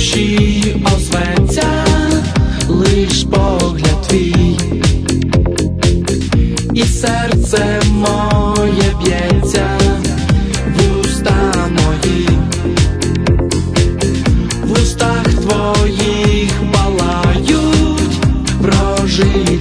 душі озветься лиш погляд твій, і серце моє б'ється в уста мої, в устах твоїх палають прожиті